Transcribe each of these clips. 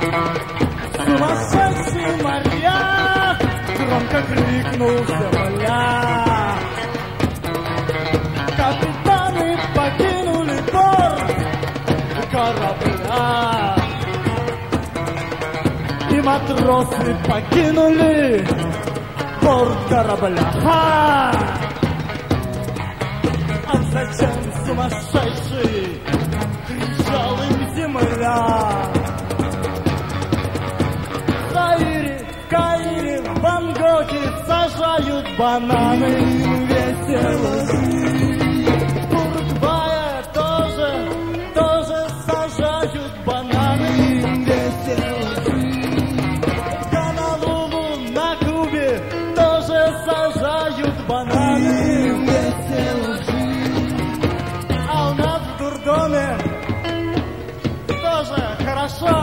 Сумасшедший моряк громко крикнул земля. Капитаны покинули борт корабля, и матросы покинули борт корабля. А зачем сумасшедший кричал им земля? В Каире, в Бангкоке сажают бананы, весело жить. В Уругвае тоже сажают бананы, весело жить. В Гонолулу на Кубе тоже сажают бананы, весело жить. А у нас в дурдоме тоже хорошо.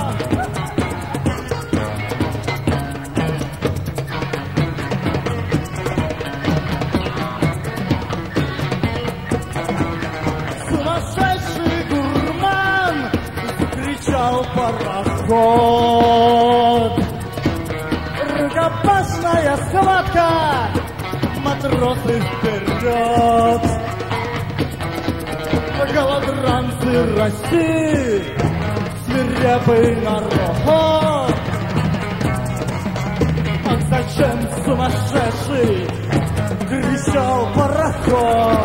Сумасшедший гурман кричал пароход. Рукопашная схватка, матросы вперед. Голодранцы России, свирепый народ. А зачем сумасшедший кричал пароход?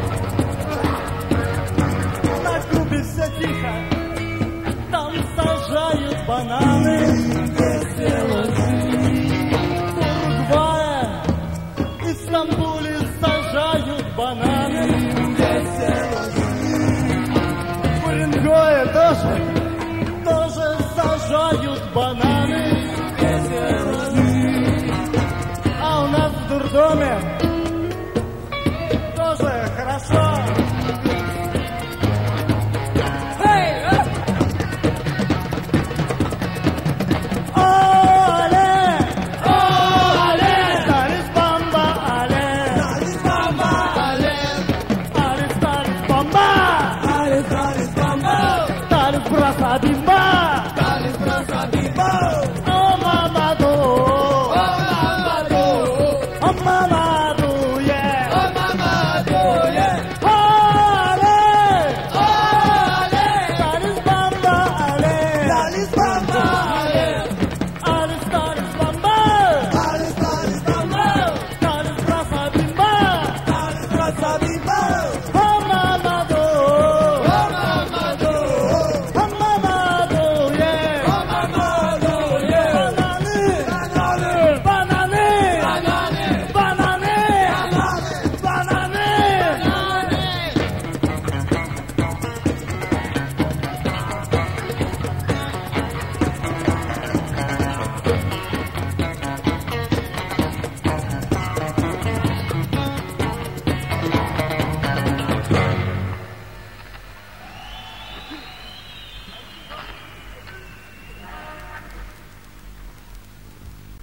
На Кубе все тихо, там сажают бананы, весело жить. В Уругвае и в Стамбуле сажают бананы, весело жить. В Уренгое тоже сажают бананы.